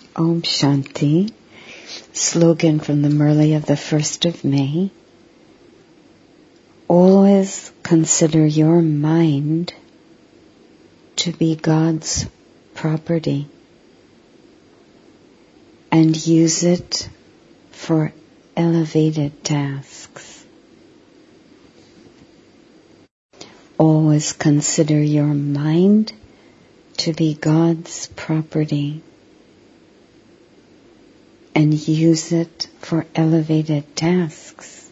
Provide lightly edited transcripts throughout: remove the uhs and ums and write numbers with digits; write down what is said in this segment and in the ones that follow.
Om Shanti. Slogan from the Murli of the 1st of May. Always consider your mind to be God's property and use it for elevated tasks. Always consider your mind to be God's property and use it for elevated tasks.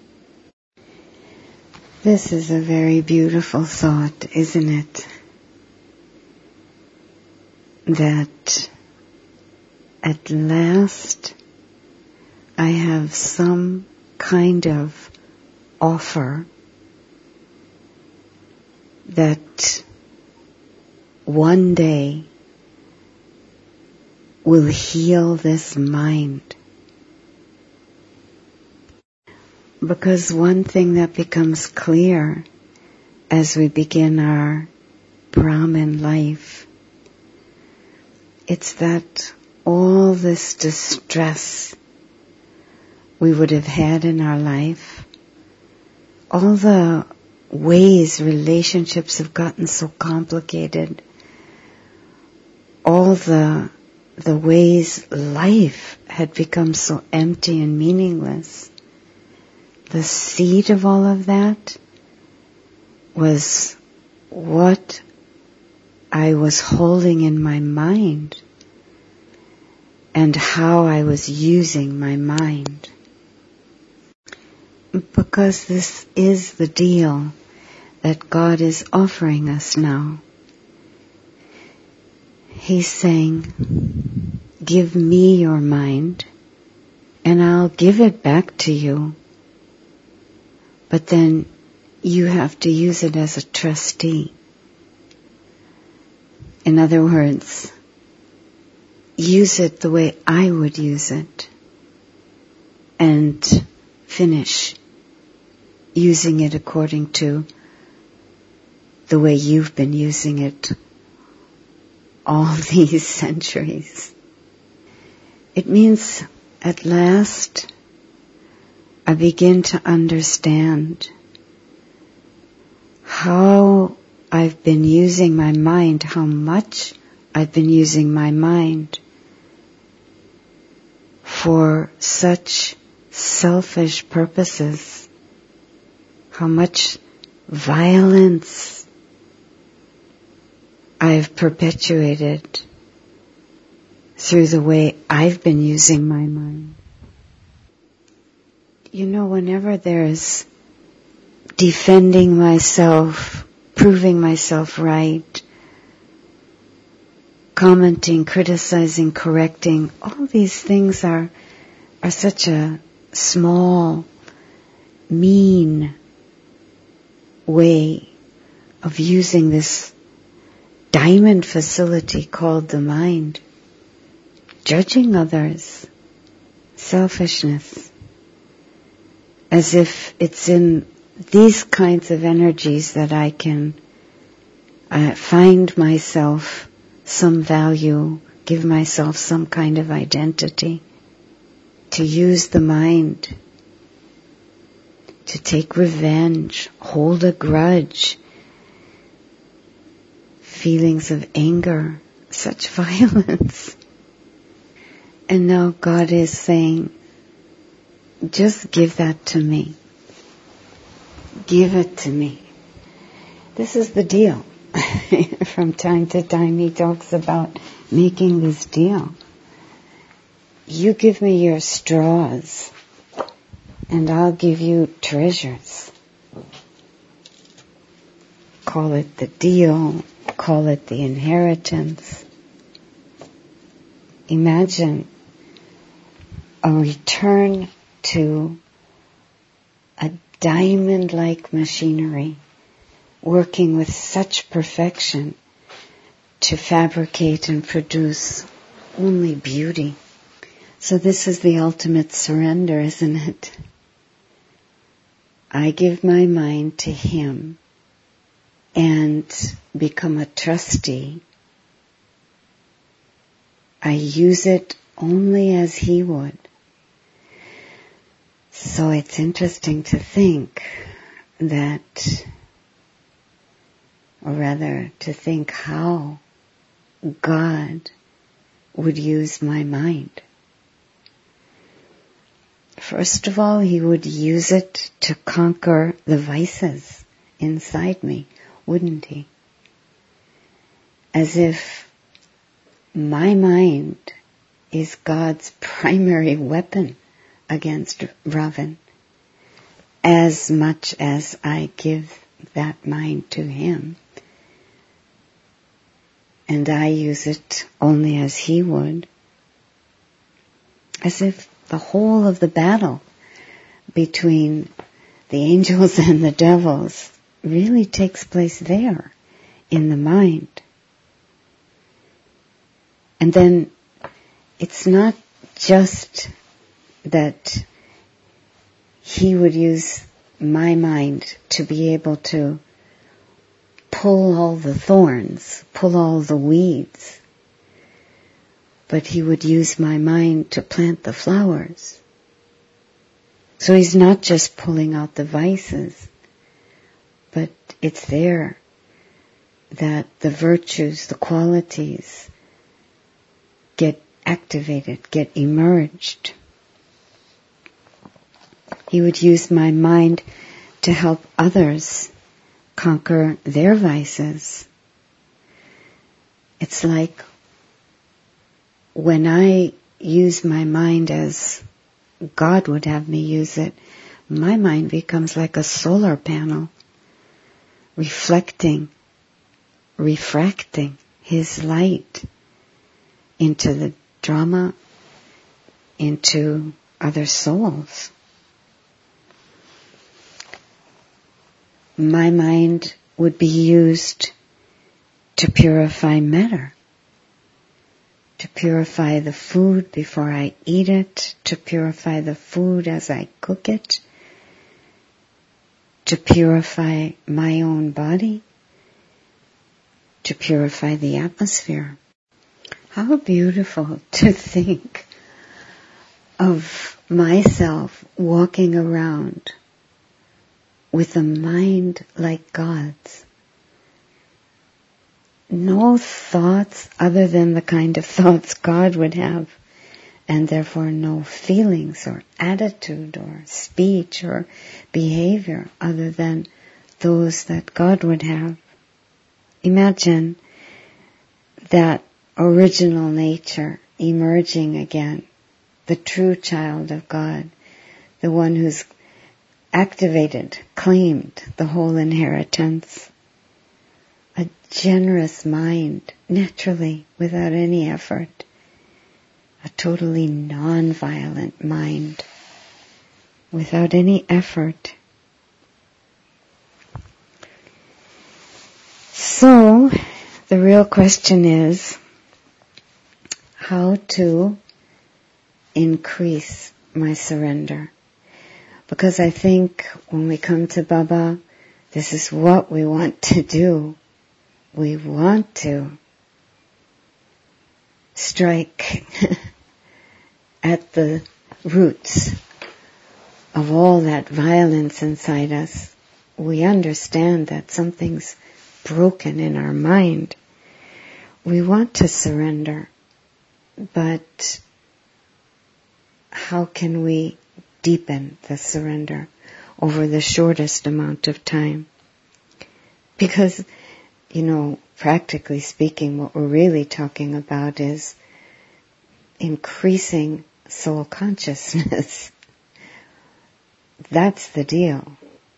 This is a very beautiful thought, isn't it? That at last I have some kind of offer that one day will heal this mind. Because one thing that becomes clear as we begin our Brahmin life, it's that all this distress we would have had in our life, all the ways relationships have gotten so complicated, all the ways life had become so empty and meaningless, the seed of all of that was what I was holding in my mind and how I was using my mind. Because this is the deal that God is offering us now. He's saying, give me your mind and I'll give it back to you. But then you have to use it as a trustee. In other words, use it the way I would use it and finish using it according to the way you've been using it all these centuries. It means at last I begin to understand how I've been using my mind, how much I've been using my mind for such selfish purposes, how much violence I've perpetuated through the way I've been using my mind. You know, whenever there's defending myself, proving myself right, commenting, criticizing, correcting, all these things are such a small, mean way of using this diamond facility called the mind. Judging others, selfishness, as if it's in these kinds of energies that I can find myself some value, give myself some kind of identity, to use the mind, to take revenge, hold a grudge, feelings of anger, such violence. And now God is saying, just give that to me. Give it to me. This is the deal. From time to time he talks about making this deal. You give me your straws and I'll give you treasures. Call it the deal, call it the inheritance. Imagine a return to a diamond-like machinery working with such perfection to fabricate and produce only beauty. So this is the ultimate surrender, isn't it? I give my mind to Him and become a trustee I use it only as He would. So it's interesting to think that, or rather to think how God would use my mind. First of all, He would use it to conquer the vices inside me, wouldn't He? As if my mind is God's primary weapon against Ravan, as much as I give that mind to Him. And I use it only as He would. As if the whole of the battle between the angels and the devils really takes place there, in the mind. And then it's not just that He would use my mind to be able to pull all the thorns, pull all the weeds, but He would use my mind to plant the flowers. So He's not just pulling out the vices, but it's there that the virtues, the qualities get activated, get emerged. He would use my mind to help others conquer their vices. It's like when I use my mind as God would have me use it, my mind becomes like a solar panel, reflecting, refracting His light into the drama, into other souls. My mind would be used to purify matter, to purify the food before I eat it, to purify the food as I cook it, to purify my own body, to purify the atmosphere. How beautiful to think of myself walking around with a mind like God's. No thoughts other than the kind of thoughts God would have, and therefore no feelings or attitude or speech or behavior other than those that God would have. Imagine that original nature emerging again, the true child of God, the one who's activated, claimed the whole inheritance. A generous mind, naturally, without any effort. A totally non-violent mind, without any effort. So, the real question is how to increase my surrender. Because I think when we come to Baba, this is what we want to do. We want to strike at the roots of all that violence inside us. We understand that something's broken in our mind. We want to surrender, but how can we deepen the surrender over the shortest amount of time? Because, practically speaking, what we're really talking about is increasing soul consciousness. That's the deal.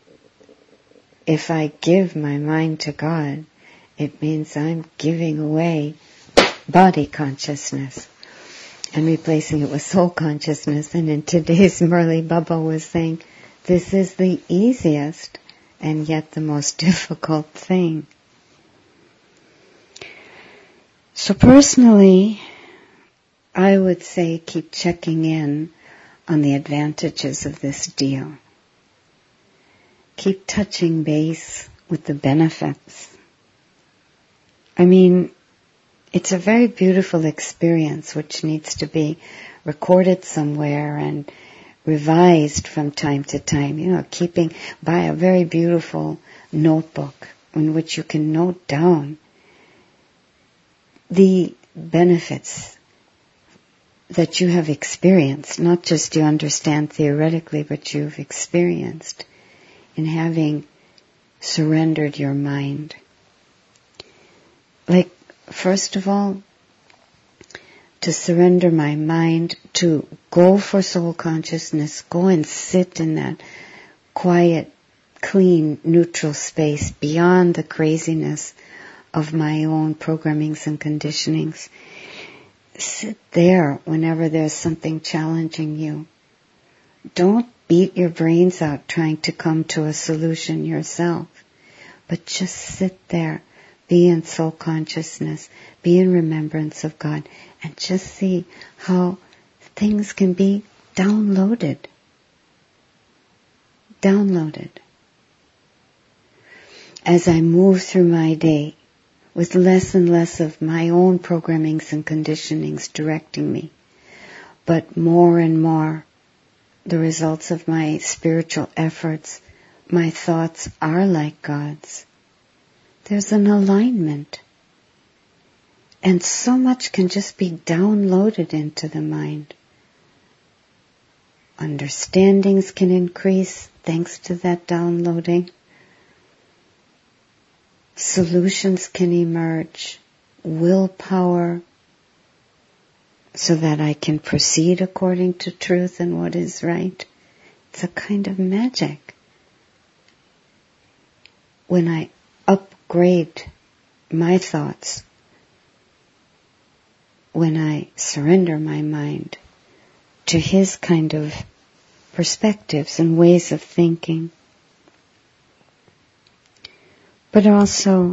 If I give my mind to God, it means I'm giving away body consciousness and replacing it with soul consciousness. And in today's Murli, Baba was saying, this is the easiest and yet the most difficult thing. So personally, I would say keep checking in on the advantages of this deal. Keep touching base with the benefits. It's a very beautiful experience which needs to be recorded somewhere and revised from time to time. Buy a very beautiful notebook in which you can note down the benefits that you have experienced, not just you understand theoretically, but you've experienced in having surrendered your mind. Like, first of all, to surrender my mind, to go for soul consciousness, go and sit in that quiet, clean, neutral space beyond the craziness of my own programmings and conditionings. Sit there whenever there's something challenging you. Don't beat your brains out trying to come to a solution yourself, but just sit there, be in soul consciousness, be in remembrance of God, and just see how things can be downloaded. As I move through my day, with less and less of my own programmings and conditionings directing me, but more and more the results of my spiritual efforts, my thoughts are like God's. There's an alignment. And so much can just be downloaded into the mind. Understandings can increase thanks to that downloading. Solutions can emerge, willpower, so that I can proceed according to truth and what is right. It's a kind of magic. When I upgrade my thoughts, when I surrender my mind to His kind of perspectives and ways of thinking, but also,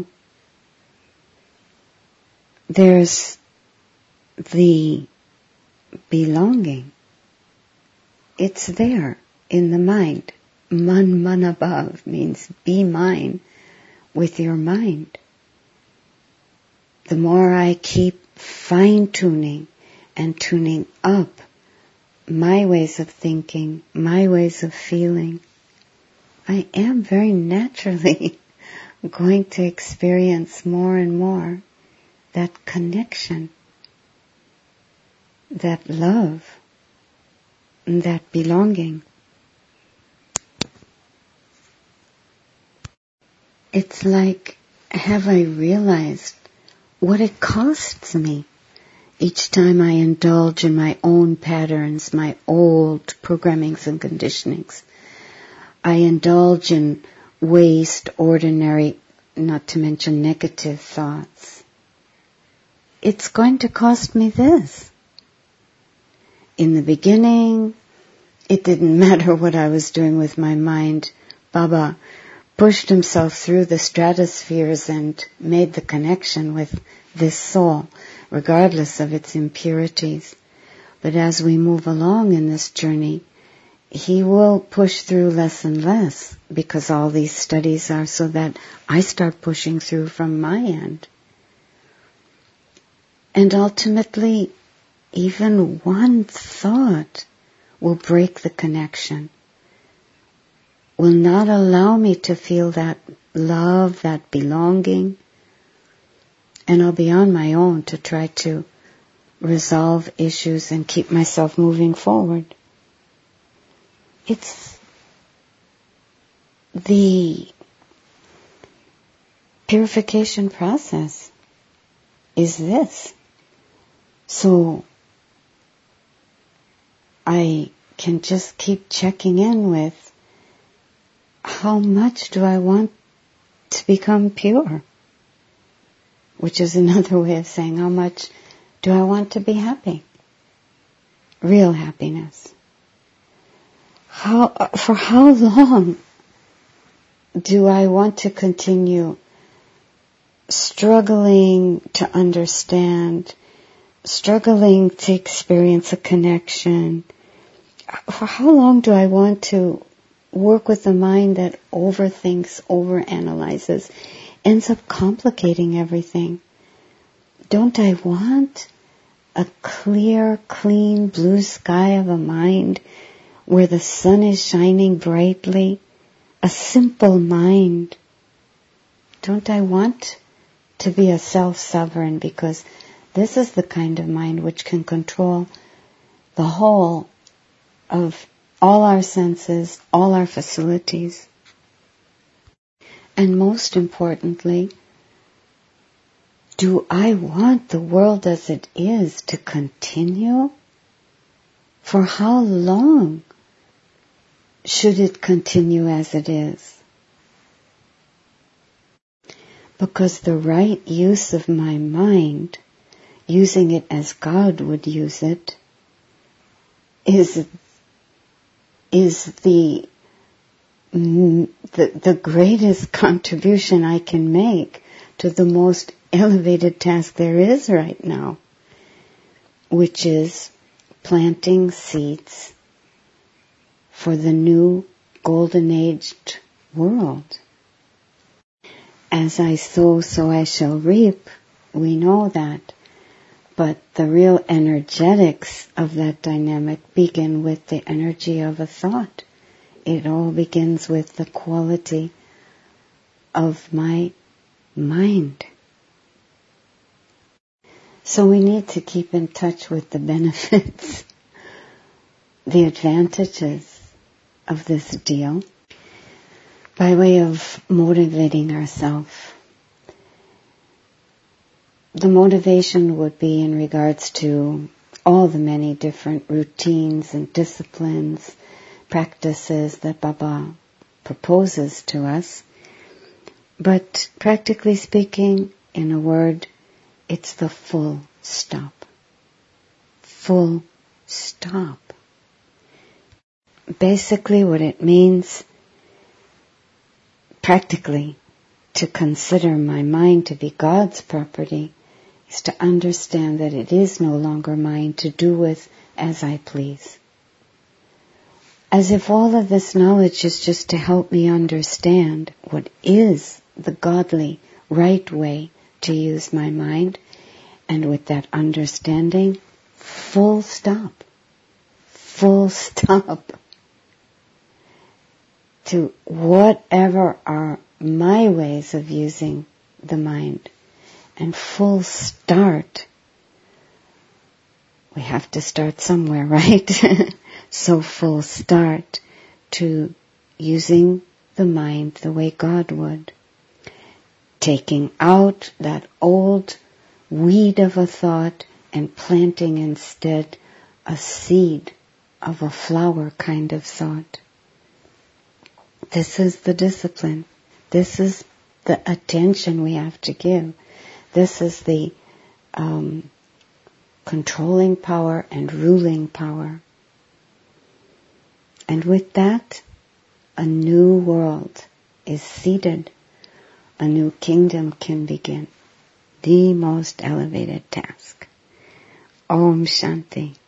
there's the belonging. It's there in the mind. Man above means be mine with your mind. The more I keep fine-tuning and tuning up my ways of thinking, my ways of feeling, I am very naturally going to experience more and more that connection, that love, and that belonging. It's like, have I realized what it costs me each time I indulge in my own patterns, my old programmings and conditionings? I indulge in waste, ordinary, not to mention negative thoughts. It's going to cost me this. In the beginning, it didn't matter what I was doing with my mind. Baba pushed himself through the stratospheres and made the connection with this soul, regardless of its impurities. But as we move along in this journey, he will push through less and less, because all these studies are so that I start pushing through from my end. And ultimately, even one thought will break the connection, will not allow me to feel that love, that belonging, and I'll be on my own to try to resolve issues and keep myself moving forward. It's the purification process is this. So I can just keep checking in with how much do I want to become pure? Which is another way of saying how much do I want to be happy? Real happiness. For how long do I want to continue struggling to understand, struggling to experience a connection? For how long do I want to work with a mind that overthinks, overanalyzes, ends up complicating everything? don't I want a clear, clean, blue sky of a mind where the sun is shining brightly? A simple mind. Don't I want to be a self-sovereign? Because this is the kind of mind which can control the whole of all our senses, all our facilities. And most importantly, do I want the world as it is to continue? For how long should it continue as it is? Because the right use of my mind, using it as God would use it, is the greatest contribution I can make to the most elevated task there is right now, which is planting seeds for the new golden-aged world. As I sow, so I shall reap. We know that. But the real energetics of that dynamic begin with the energy of a thought. It all begins with the quality of my mind. So we need to keep in touch with the benefits, the advantages of this deal by way of motivating ourselves. The motivation would be in regards to all the many different routines and disciplines, practices that Baba proposes to us. But practically speaking, in a word, it's the full stop. Full stop. Basically what it means, practically, to consider my mind to be God's property is to understand that it is no longer mine to do with as I please. As if all of this knowledge is just to help me understand what is the godly, right way to use my mind, and with that understanding, full stop. Full stop. To whatever are my ways of using the mind. And full start. We have to start somewhere, right? So full start to using the mind the way God would. Taking out that old weed of a thought and planting instead a seed of a flower kind of thought. This is the discipline. This is the attention we have to give. This is the controlling power and ruling power. And with that, a new world is seeded. A new kingdom can begin. The most elevated task. Om Shanti.